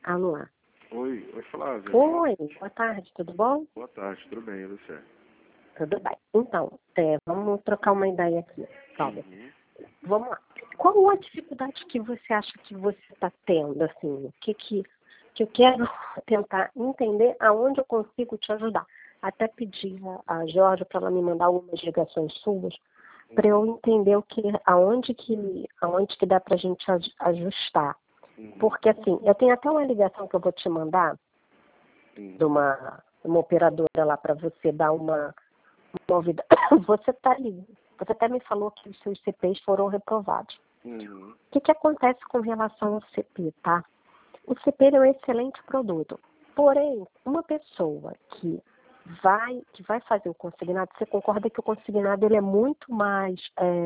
Alô? Lá. Oi, Flávia. Oi, boa tarde, tudo bom? Boa tarde, tudo bem, e você? Tudo bem. Então, vamos trocar uma ideia aqui, Flávia. Uhum. Vamos lá. Qual a dificuldade que você acha que você está tendo, assim? O que eu quero tentar entender aonde eu consigo te ajudar. Até pedir a Jorge para ela me mandar algumas ligações suas para eu entender aonde que dá para a gente ajustar. Porque, assim, eu tenho até uma ligação que eu vou te mandar de uma operadora lá para você dar uma ouvida. Você tá ali. Você até me falou que os seus CPs foram reprovados. Uhum. O que acontece com relação ao CP, tá? O CP é um excelente produto. Porém, uma pessoa que vai fazer o consignado, você concorda que o consignado ele é muito mais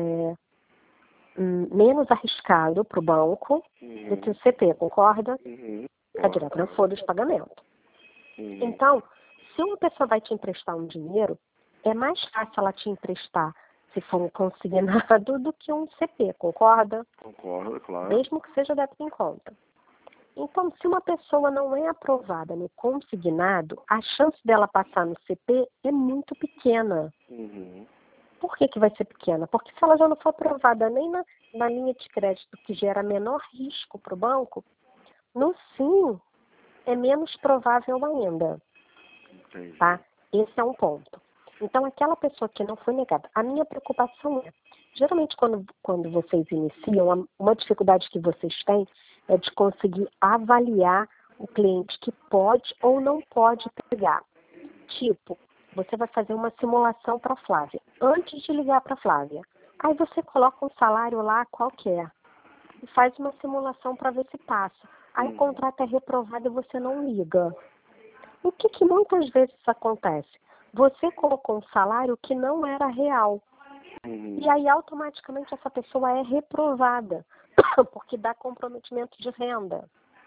menos arriscado para o banco do que o CP, concorda? Uhum. É direto na folha de pagamento. Então, se uma pessoa vai te emprestar um dinheiro, é mais fácil ela te emprestar se for um consignado do que um CP, concorda? Concordo, claro. Mesmo que seja débito em conta. Então, se uma pessoa não é aprovada no consignado, a chance dela passar no CP é muito pequena. Uhum. Por que vai ser pequena? Porque se ela já não for aprovada nem na linha de crédito, que gera menor risco para o banco, no sim é menos provável ainda. Entendi. Tá? Esse é um ponto. Então, aquela pessoa que não foi negada, a minha preocupação geralmente quando vocês iniciam, uma dificuldade que vocês têm é de conseguir avaliar o cliente que pode ou não pode pegar. Tipo, você vai fazer uma simulação para a Flávia, antes de ligar para a Flávia. Aí você coloca um salário lá qualquer e faz uma simulação para ver se passa. Aí o contrato é reprovado e você não liga. O que muitas vezes acontece? Você colocou um salário que não era real. E aí, automaticamente, essa pessoa é reprovada, porque dá comprometimento de renda.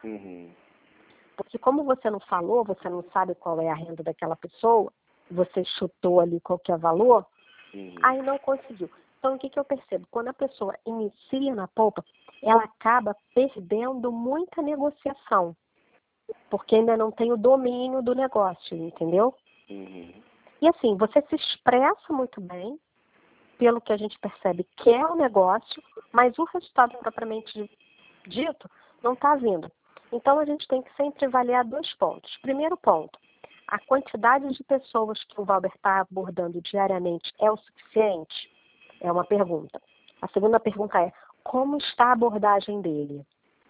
Porque como você não falou, você não sabe qual é a renda daquela pessoa, você chutou ali qualquer valor, aí não conseguiu. Então, o que eu percebo? Quando a pessoa inicia na polpa, ela acaba perdendo muita negociação, porque ainda não tem o domínio do negócio, entendeu? E assim, você se expressa muito bem, pelo que a gente percebe que é o negócio, mas o resultado propriamente dito não está vindo. Então, a gente tem que sempre avaliar 2 pontos. Primeiro ponto, a quantidade de pessoas que o Valber está abordando diariamente é o suficiente? É uma pergunta. A segunda pergunta é, como está a abordagem dele?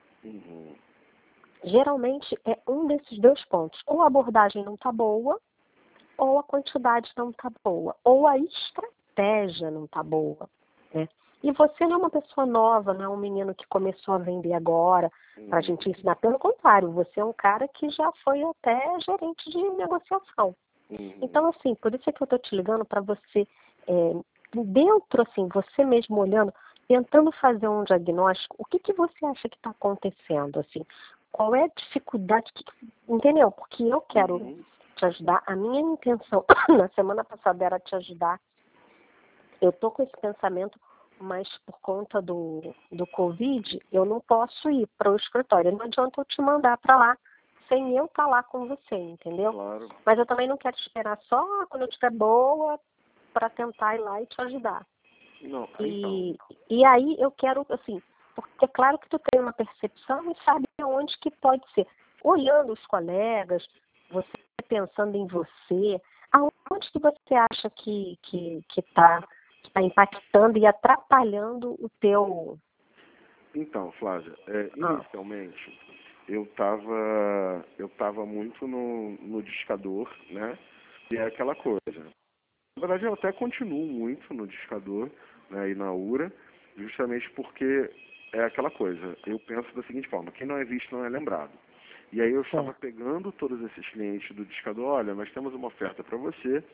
Geralmente, é um desses 2 pontos. Ou a abordagem não está boa, ou a quantidade não está boa, ou a estratégia não está boa, né? E você não é uma pessoa nova, não é um menino que começou a vender agora para a gente ensinar. Pelo contrário, você é um cara que já foi até gerente de negociação. Então, assim, por isso é que eu estou te ligando para você, dentro, assim, você mesmo olhando, tentando fazer um diagnóstico, o que você acha que está acontecendo, assim? Qual é a dificuldade? Entendeu? Porque eu quero te ajudar. A minha intenção na semana passada era te ajudar. Eu tô com esse pensamento, mas por conta do Covid, eu não posso ir para o escritório. Não adianta eu te mandar para lá sem eu estar lá com você, entendeu? Claro. Mas eu também não quero esperar só quando eu estiver boa para tentar ir lá e te ajudar. Não, E aí eu quero, assim, porque é claro que tu tem uma percepção e sabe onde que pode ser. Olhando os colegas, você pensando em você, aonde que você acha que está impactando e atrapalhando o teu... Então, Flávia, inicialmente eu tava muito no discador, né? E é aquela coisa. Na verdade, eu até continuo muito no discador, né, e na URA, justamente porque é aquela coisa. Eu penso da seguinte forma: quem não é visto não é lembrado. E aí eu estava pegando todos esses clientes do discador, olha, nós temos uma oferta para você,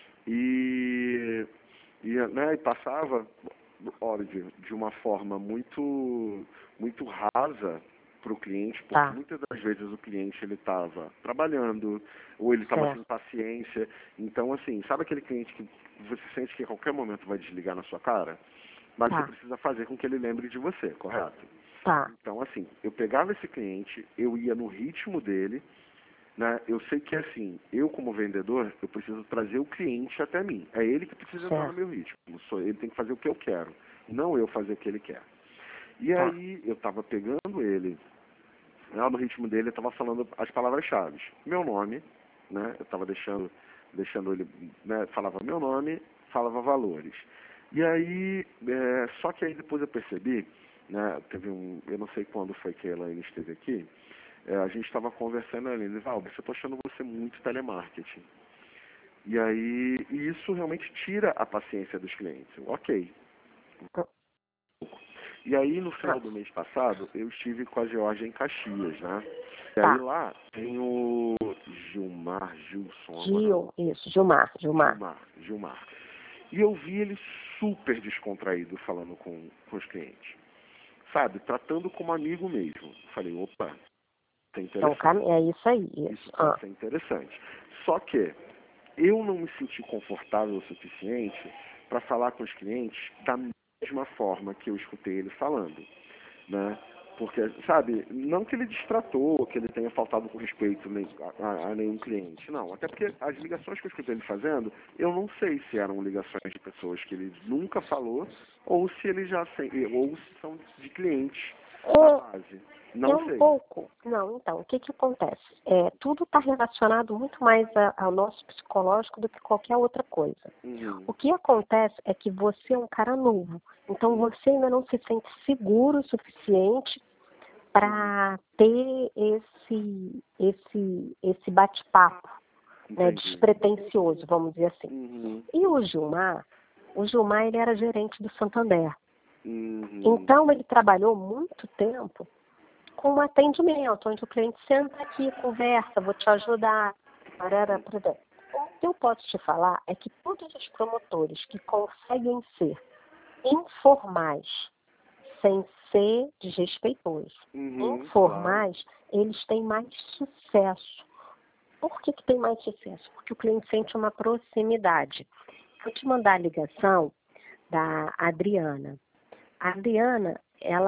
né, e passava, óbvio, de uma forma muito rasa para o cliente, porque muitas das vezes o cliente ele estava trabalhando ou ele estava sem paciência. Então, assim, sabe aquele cliente que você sente que a qualquer momento vai desligar na sua cara? Mas você precisa fazer com que ele lembre de você, correto? Tá. Então, assim, eu pegava esse cliente, eu ia no ritmo dele, né? Eu sei que, assim, eu como vendedor, eu preciso trazer o cliente até mim. É ele que precisa entrar no meu ritmo. Ele tem que fazer o que eu quero, não eu fazer o que ele quer. E Tá. aí, eu estava pegando ele, lá no ritmo dele, eu estava falando as palavras-chave. Meu nome, né? Eu estava deixando ele, né? Falava meu nome, falava valores. E aí, só que aí depois eu percebi, né? Eu não sei quando foi que a Elaine esteve aqui, a gente estava conversando ali, ele falou, você está achando você muito telemarketing. E aí, e isso realmente tira a paciência dos clientes. Ok. E aí, no final do mês passado, eu estive com a Georgia em Caxias, né? E aí Tá. lá tem o Gilson. Gilmar. E eu vi ele super descontraído falando com os clientes. Sabe? Tratando como amigo mesmo. Falei, opa, isso é interessante. É isso aí. Isso pode ser interessante. Só que eu não me senti confortável o suficiente para falar com os clientes da mesma forma que eu escutei ele falando, né? Porque, sabe, não que ele destratou, que ele tenha faltado com respeito a nenhum cliente, não. Até porque as ligações que eu escutei ele fazendo, eu não sei se eram ligações de pessoas que ele nunca falou ou se ele ou se são de clientes da base. Não sei. Pouco. Não, então, o que acontece? Tudo está relacionado muito mais ao nosso psicológico do que qualquer outra coisa. O que acontece é que você é um cara novo. Então, você ainda não se sente seguro o suficiente para ter esse bate-papo, né, despretensioso, vamos dizer assim. E o Gilmar, ele era gerente do Santander. Então, ele trabalhou muito tempo com um atendimento, onde o cliente senta aqui, conversa, vou te ajudar. O que eu posso te falar é que todos os promotores que conseguem ser informais, sem ser desrespeitosos, informais, eles têm mais sucesso. Por que tem mais sucesso? Porque o cliente sente uma proximidade. Vou te mandar a ligação da Adriana. A Adriana, ela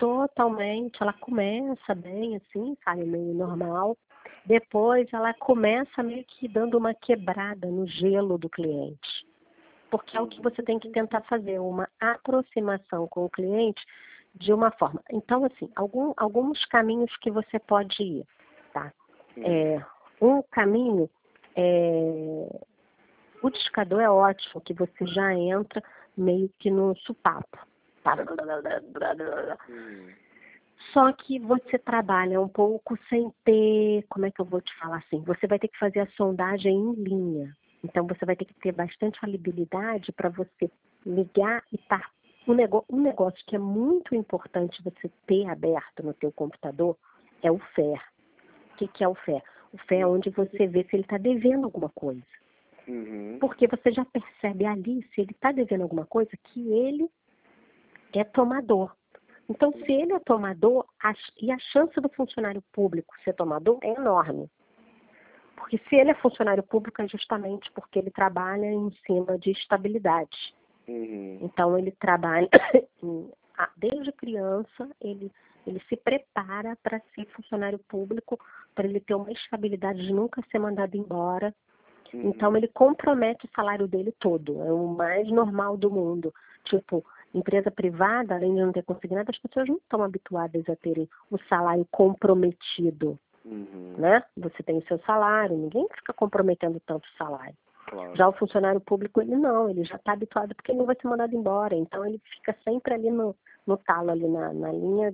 começa bem assim, sabe, meio normal. Depois ela começa meio que dando uma quebrada no gelo do cliente. Porque é o que você tem que tentar fazer, uma aproximação com o cliente de uma forma. Então, assim, alguns caminhos que você pode ir, tá? Um caminho, o discador é ótimo, que você já entra meio que no supapo. Só que você trabalha um pouco sem ter, como é que eu vou te falar assim? Você vai ter que fazer a sondagem em linha. Então você vai ter que ter bastante habilidade para você ligar e estar. Um negócio que é muito importante você ter aberto no teu computador é o FER. O que é o FER? O FER é onde você vê se ele está devendo alguma coisa. Porque você já percebe ali, se ele está devendo alguma coisa, que ele é tomador. Então, se ele é tomador, e a chance do funcionário público ser tomador é enorme. Porque se ele é funcionário público é justamente porque ele trabalha em cima de estabilidade. Então, ele trabalha, desde criança, ele se prepara para ser funcionário público, para ele ter uma estabilidade de nunca ser mandado embora. Então, ele compromete o salário dele todo. É o mais normal do mundo. Tipo, empresa privada, além de não ter consignado, as pessoas não estão habituadas a terem o salário comprometido. Né? Você tem o seu salário, ninguém fica comprometendo tanto o salário. Claro. Já o funcionário público, ele já está habituado porque ele não vai ser mandado embora. Então, ele fica sempre ali no talo, ali na linha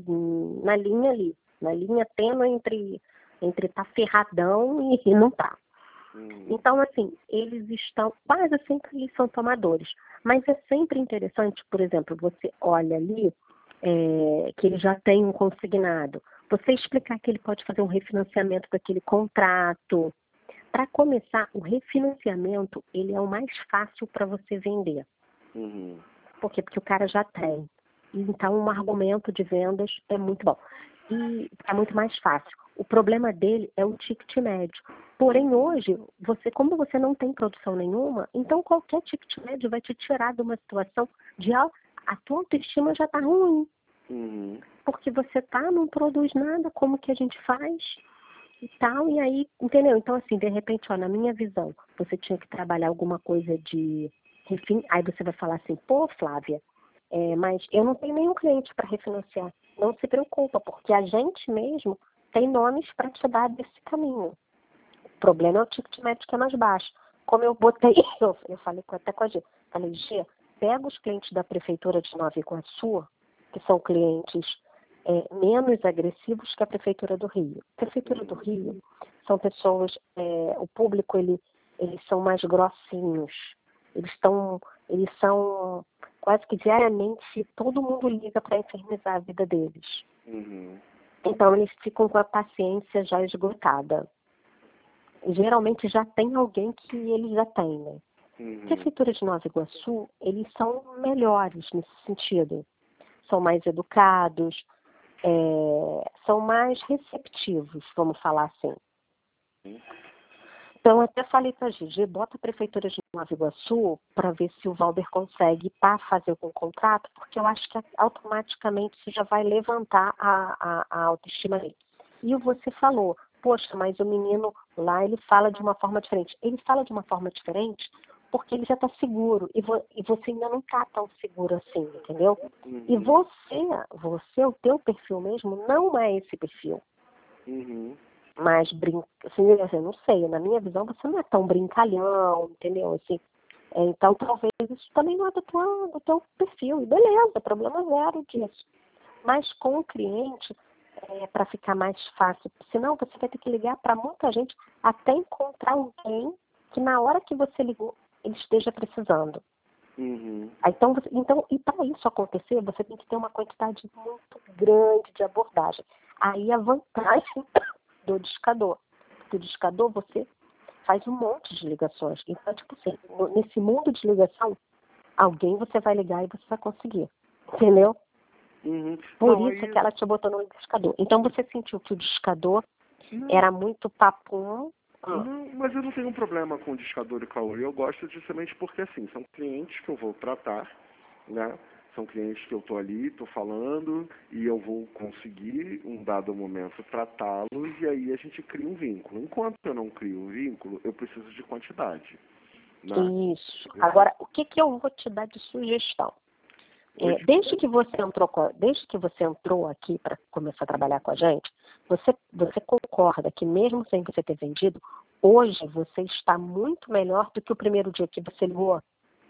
tênue entre tá ferradão e não tá. Então, assim, eles estão, quase sempre eles são tomadores. Mas é sempre interessante, por exemplo, você olha ali que ele já tem um consignado. Você explicar que ele pode fazer um refinanciamento daquele contrato. Para começar, o refinanciamento, ele é o mais fácil para você vender. Por quê? Porque o cara já tem. Então, um argumento de vendas é muito bom. E é muito mais fácil. O problema dele é o ticket médio. Porém, hoje, como você não tem produção nenhuma, então qualquer ticket médio vai te tirar de uma situação de a tua autoestima já está ruim. Porque você não produz nada, como que a gente faz e tal, e aí, entendeu? Então, assim, de repente, ó, na minha visão, você tinha que trabalhar alguma coisa de aí você vai falar assim, pô, Flávia, mas eu não tenho nenhum cliente para refinanciar. Não se preocupa, porque a gente mesmo tem nomes para te dar desse caminho. O problema é o ticket médio que é mais baixo. Como eu botei, eu falei até com a Gia, falei, Gia, pega os clientes da Prefeitura de Nova Iguaçu, que são clientes menos agressivos que a Prefeitura do Rio. A Prefeitura do Rio são pessoas, o público, eles são mais grossinhos. Eles são quase que diariamente, todo mundo liga para infernizar a vida deles. Então, eles ficam com a paciência já esgotada. Geralmente já tem alguém que eles já têm, né? Prefeitura de Nova Iguaçu, eles são melhores nesse sentido. São mais educados, são mais receptivos, vamos falar assim. Então, eu até falei para a Gigi, bota a Prefeitura de Nova Iguaçu para ver se o Valber consegue fazer algum contrato, porque eu acho que automaticamente isso já vai levantar a autoestima dele. E você falou, poxa, mas o menino lá, ele fala de uma forma diferente. Ele fala de uma forma diferente porque ele já está seguro, e você ainda não está tão seguro assim, entendeu? E você, o teu perfil mesmo, não é esse perfil. Mas, assim, eu não sei, na minha visão, você não é tão brincalhão, entendeu? Assim, então, talvez isso também não é do teu perfil. E beleza, problema zero disso. Mas com o cliente, para ficar mais fácil. Senão, você vai ter que ligar para muita gente até encontrar alguém que na hora que você ligou, ele esteja precisando. Então, e para isso acontecer, você tem que ter uma quantidade muito grande de abordagem. Aí a vantagem do discador. Porque o discador, você faz um monte de ligações. Então, tipo assim, nesse mundo de ligação, alguém você vai ligar e você vai conseguir. Entendeu? Por isso que ela te botou no discador. Então, você sentiu que o discador era muito papum. Não, mas eu não tenho um problema com o discador e caô. Eu gosto justamente porque, assim, são clientes que eu vou tratar, né? São clientes que eu estou ali, estou falando, e eu vou conseguir, um dado momento, tratá-los, e aí a gente cria um vínculo. Enquanto eu não crio um vínculo, eu preciso de quantidade. Né? Isso. Agora, o que eu vou te dar de sugestão? Desde que você entrou aqui para começar a trabalhar com a gente, você concorda que mesmo sem você ter vendido, hoje você está muito melhor do que o primeiro dia que você ligou?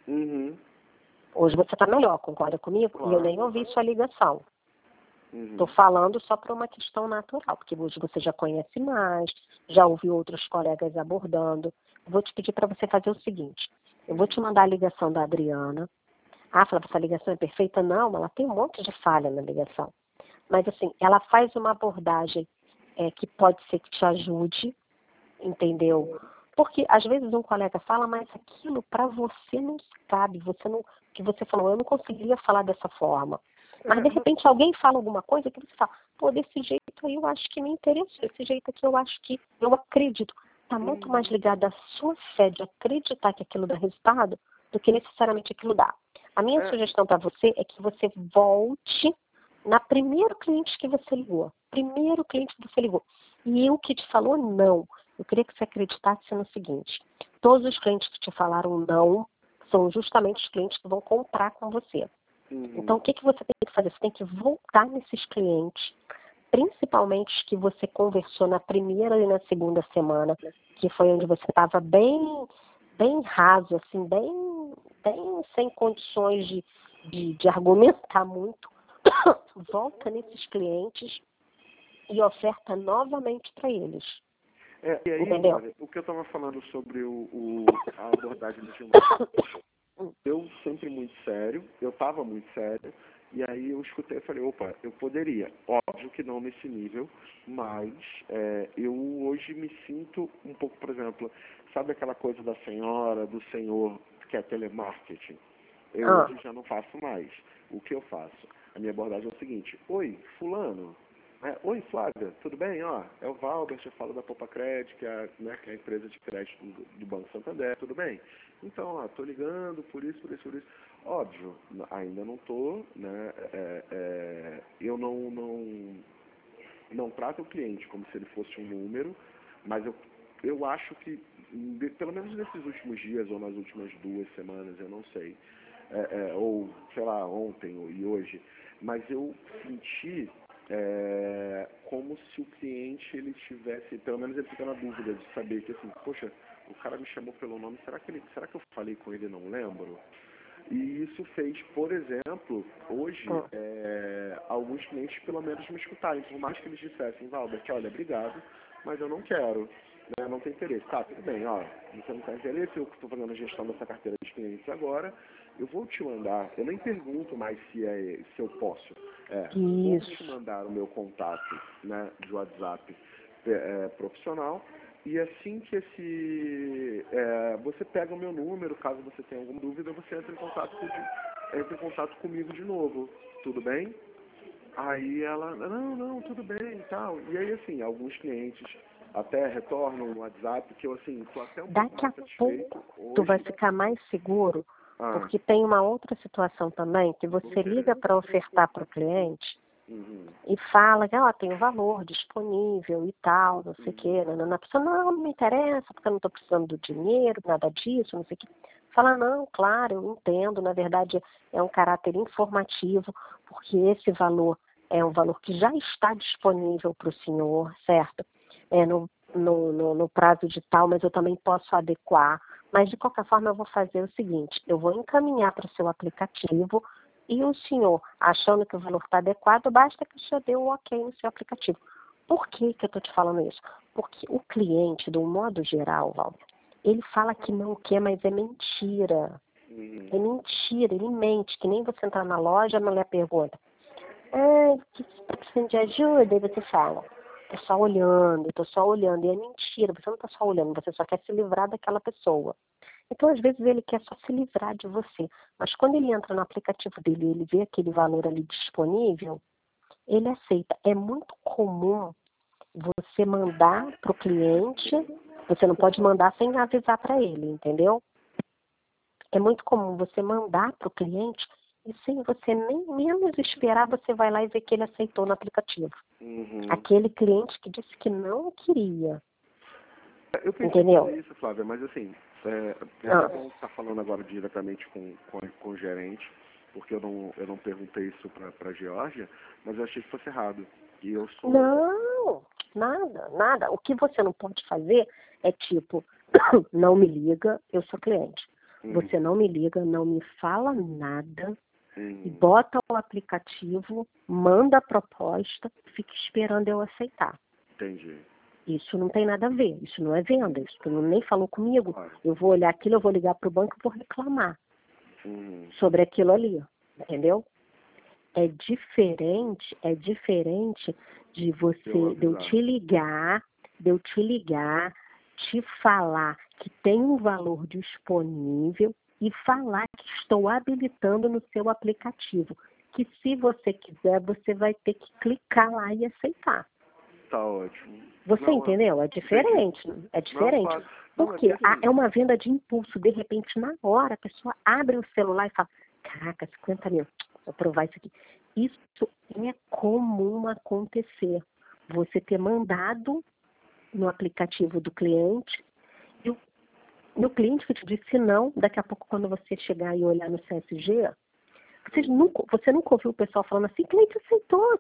Hoje você está melhor, concorda comigo? Claro. E eu nem ouvi sua ligação. Estou falando só por uma questão natural, porque hoje você já conhece mais, já ouviu outros colegas abordando. Vou te pedir para você fazer o seguinte, eu vou te mandar a ligação da Adriana. Flávia, essa ligação é perfeita? Não, ela tem um monte de falha na ligação. Mas, assim, ela faz uma abordagem que pode ser que te ajude, entendeu? Porque, às vezes, um colega fala, mas aquilo para você não cabe. Que você falou, eu não conseguiria falar dessa forma. Mas, de repente, alguém fala alguma coisa que você fala, pô, desse jeito aí eu acho que me interessou. Desse jeito aqui eu acho que eu acredito. Está muito mais ligado à sua fé de acreditar que aquilo dá resultado do que necessariamente aquilo dá. A minha sugestão para você é que você volte na primeiro cliente que você ligou. Primeiro cliente que você ligou. E o que te falou não. Eu queria que você acreditasse no seguinte. Todos os clientes que te falaram não são justamente os clientes que vão comprar com você. Então, o que você tem que fazer? Você tem que voltar nesses clientes, principalmente os que você conversou na primeira e na segunda semana, que foi onde você estava bem raso, assim, bem sem condições de argumentar muito. Volta nesses clientes e oferta novamente para eles. E aí, entendeu? Olha, o que eu estava falando sobre a abordagem do Gilmar, eu sempre muito sério, eu estava muito sério, e aí eu escutei e falei, opa, eu poderia, óbvio que não nesse nível, mas eu hoje me sinto um pouco, por exemplo, sabe aquela coisa da senhora, do senhor, que é telemarketing? Eu hoje já não faço mais. O que eu faço? A minha abordagem é o seguinte, oi, fulano, Oi, Flávia, tudo bem? Ó, é o Valber, eu falo da Poupa Crédito, que é, né, que é a empresa de crédito do Banco Santander, tudo bem? Então, ó, tô ligando por isso. Óbvio, ainda não tô, né? Eu não trato o cliente como se ele fosse um número, mas eu acho que, pelo menos nesses últimos dias ou nas últimas 2 semanas, eu não sei, ou sei lá, ontem e hoje, mas eu senti como se o cliente ele tivesse, pelo menos ele fica na dúvida de saber que assim, poxa, o cara me chamou pelo nome, será que eu falei com ele e não lembro? E isso fez, por exemplo, hoje, alguns clientes pelo menos me escutarem, por mais que eles dissessem, Valber, olha, obrigado, mas eu não quero, né, não tenho interesse. Tá, tudo bem, ó, você não tem interesse, eu estou fazendo a gestão dessa carteira de clientes agora, eu vou te mandar, eu nem pergunto mais se eu posso, vou te mandar o meu contato, né, de WhatsApp profissional, e assim que você pega o meu número, caso você tenha alguma dúvida, você entra em contato comigo de novo, tudo bem? Aí ela, não, tudo bem e tal. E aí, assim, alguns clientes até retornam no WhatsApp que eu, assim, tô até um pouco Daqui a mais satisfeito pouco tu vai hoje. ficar mais seguro, Ah, porque tem uma outra situação também, que você liga para ofertar para o cliente e fala que tem um valor disponível e tal, não sei o quê. A pessoa, não me interessa, porque eu não estou precisando do dinheiro, nada disso, não sei o quê. Fala, não, claro, eu entendo, na verdade é um caráter informativo, porque esse valor é um valor que já está disponível para o senhor, certo? No prazo de tal, mas eu também posso adequar. Mas, de qualquer forma, eu vou fazer o seguinte, eu vou encaminhar para o seu aplicativo e o senhor, achando que o valor está adequado, basta que o senhor dê o ok no seu aplicativo. Por que eu estou te falando isso? Porque o cliente, de um modo geral, Valber, ele fala que não quer, mas é mentira. É mentira, ele mente, que nem você entrar na loja, a mulher pergunta, que você está precisando de ajuda? E você fala, estou só olhando, e é mentira, você não está só olhando, você só quer se livrar daquela pessoa. Então, às vezes, ele quer só se livrar de você. Mas quando ele entra no aplicativo dele e ele vê aquele valor ali disponível, ele aceita. É muito comum você mandar para o cliente, você não pode mandar sem avisar para ele, entendeu? É muito comum você mandar para o cliente e sem você nem menos esperar, você vai lá e vê que ele aceitou no aplicativo. Aquele cliente que disse que não queria. Eu pensei Entendeu? fazer isso, Flávia, mas assim, é até bom estar falando agora diretamente com o gerente, porque eu não perguntei isso para a Geórgia, mas eu achei que fosse errado. E eu sou... Não, nada. O que você não pode fazer é tipo, não me liga, eu sou cliente. Você não me liga, não me fala nada, e bota o aplicativo, manda a proposta, fica esperando eu aceitar. Entendi. Isso não tem nada a ver, isso não é venda, isso tu nem falou comigo. Claro. Eu vou olhar aquilo, eu vou ligar para o banco e vou reclamar sobre aquilo ali, entendeu? É diferente de eu te ligar, te falar que tem um valor disponível e falar que estou habilitando no seu aplicativo. Que se você quiser, você vai ter que clicar lá e aceitar. Tá ótimo. Você entendeu? É diferente. É diferente. Claro. Porque é uma venda de impulso. De repente, na hora, a pessoa abre o celular e fala, caraca, 50 mil, vou provar isso aqui. Isso é comum acontecer. Você ter mandado no aplicativo do cliente e o cliente que te disse não, daqui a pouco quando você chegar e olhar no CSG, você nunca ouviu o pessoal falando assim, cliente aceitou.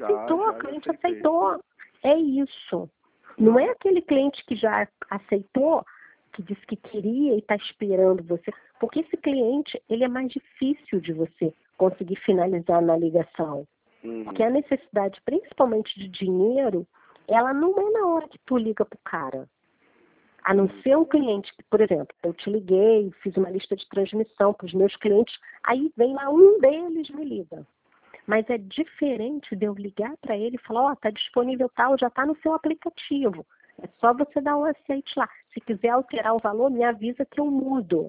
É isso. Não é aquele cliente que já aceitou, que disse que queria e está esperando você. Porque esse cliente, ele é mais difícil de você conseguir finalizar na ligação. Porque a necessidade, principalmente de dinheiro, ela não é na hora que tu liga pro cara. A não ser um cliente que, por exemplo, eu te liguei, fiz uma lista de transmissão para os meus clientes, aí vem lá um deles me liga. Mas é diferente de eu ligar para ele e falar, tá disponível tal, já tá no seu aplicativo. É só você dar um aceite lá. Se quiser alterar o valor, me avisa que eu mudo.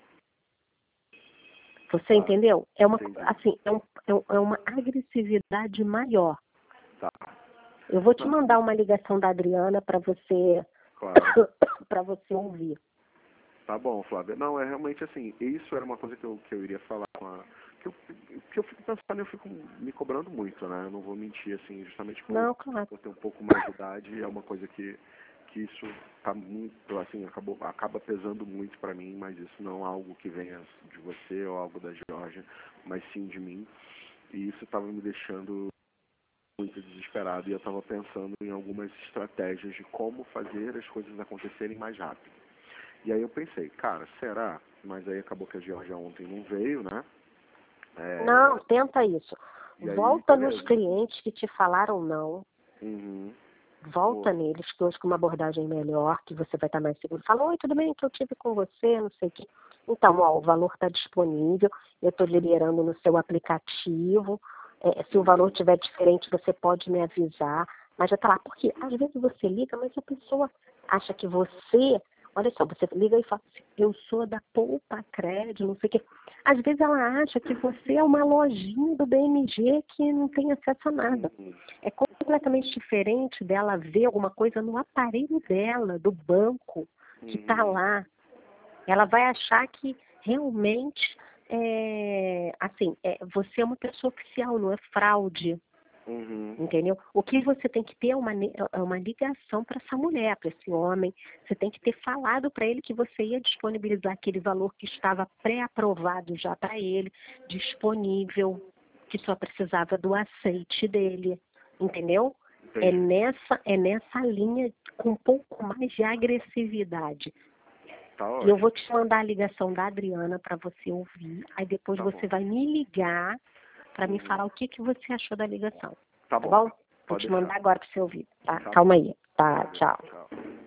Você entendeu? É uma agressividade maior. Tá. Eu vou te mandar uma ligação da Adriana para você, Claro. para você ouvir. Tá bom, Flávia. Não, é realmente assim, isso era uma coisa que eu iria falar com a... Que eu fico pensando, eu fico me cobrando muito, né? Eu não vou mentir, assim, justamente Não, claro. por ter um pouco mais de idade, é uma coisa que isso tá muito, assim, acaba pesando muito pra mim, mas isso não é algo que venha de você ou algo da Georgia, mas sim de mim. E isso estava me deixando muito desesperado e eu estava pensando em algumas estratégias de como fazer as coisas acontecerem mais rápido. E aí eu pensei, cara, será? Mas aí acabou que a Georgia ontem não veio, né? Não, tenta isso. E aí, Volta nos beleza. clientes que te falaram não. Uhum. Volta neles, que hoje com uma abordagem melhor, que você vai estar mais seguro. Fala, oi, tudo bem, que eu tive com você, não sei o quê. Então, ó, o valor está disponível, eu estou liberando no seu aplicativo. Se o valor estiver diferente, você pode me avisar. Mas já tá lá, porque às vezes você liga, mas a pessoa acha que você... Olha só, você liga e fala assim, eu sou da Poupa Crédito, não sei o quê. Às vezes ela acha que você é uma lojinha do BMG que não tem acesso a nada. É completamente diferente dela ver alguma coisa no aparelho dela, do banco, que está lá. Ela vai achar que realmente você é uma pessoa oficial, não é fraude. Entendeu? O que você tem que ter é uma ligação para essa mulher, para esse homem. Você tem que ter falado para ele que você ia disponibilizar aquele valor que estava pré-aprovado já para ele, disponível, que só precisava do aceite dele. Entendeu? É nessa linha com um pouco mais de agressividade. Tá E ótimo. eu vou te mandar a ligação da Adriana para você ouvir. Aí depois você vai me ligar para me falar o que você achou da ligação. Tá Tá bom? Vou Pode te deixar. mandar agora para você ouvir. Tá? Tá Calma bom. aí. Tá, tchau. Tchau.